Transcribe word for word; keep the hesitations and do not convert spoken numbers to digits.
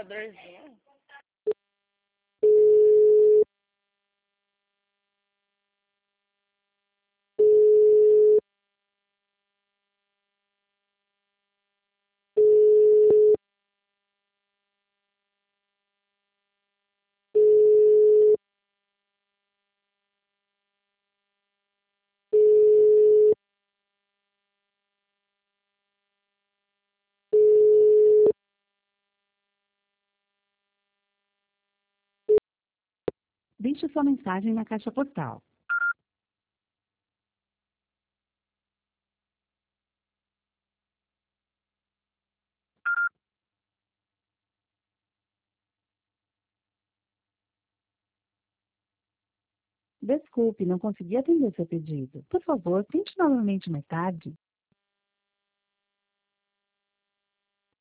vibradorzinho. Deixe sua mensagem na caixa postal. Desculpe, não consegui atender seu pedido. Por favor, tente novamente mais tarde.